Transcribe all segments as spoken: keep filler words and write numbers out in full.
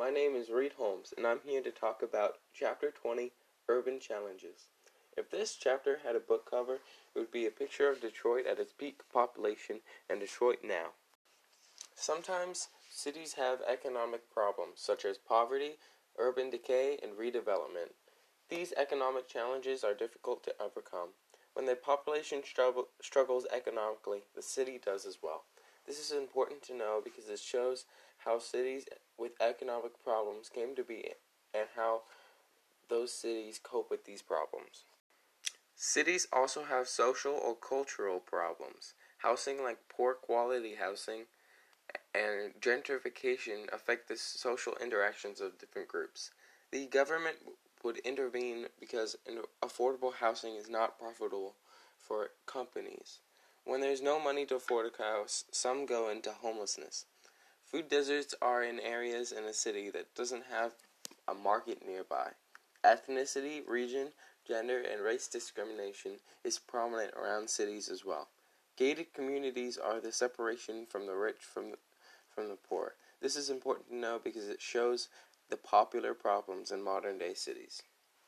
My name is Reed Holmes, and I'm here to talk about Chapter twenty, Urban Challenges. If this chapter had a book cover, it would be a picture of Detroit at its peak population and Detroit now. Sometimes cities have economic problems, such as poverty, urban decay, and redevelopment. These economic challenges are difficult to overcome. When the population struggle, struggles economically, the city does as well. This is important to know because it shows how cities with economic problems came to be and how those cities cope with these problems. Cities also have social or cultural problems. Housing like poor quality housing and gentrification affect the social interactions of different groups. The government would intervene because affordable housing is not profitable for companies. When there's no money to afford a house, some go into homelessness. Food deserts are in areas in a city that doesn't have a market nearby. Ethnicity, region, gender, and race discrimination is prominent around cities as well. Gated communities are the separation from the rich from the, from the poor. This is important to know because it shows the popular problems in modern-day cities.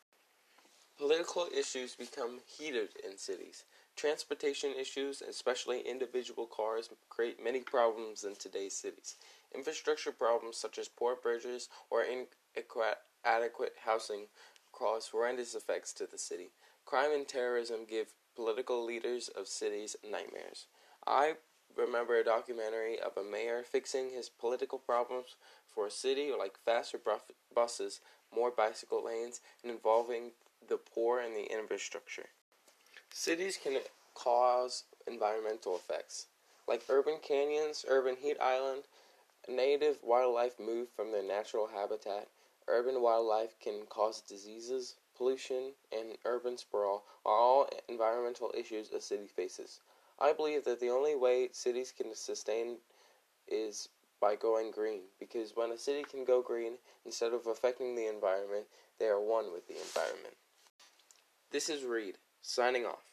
Political issues become heated in cities. Transportation issues, especially individual cars, create many problems in today's cities. Infrastructure problems such as poor bridges or inadequate housing cause horrendous effects to the city. Crime and terrorism give political leaders of cities nightmares. I remember a documentary of a mayor fixing his political problems for a city like faster buses, more bicycle lanes, and involving the poor and the infrastructure. Cities can cause environmental effects, like urban canyons, urban heat island, native wildlife move from their natural habitat. Urban wildlife can cause diseases, pollution, and urban sprawl are all environmental issues a city faces. I believe that the only way cities can sustain is by going green, because when a city can go green, instead of affecting the environment, they are one with the environment. This is Reed, signing off.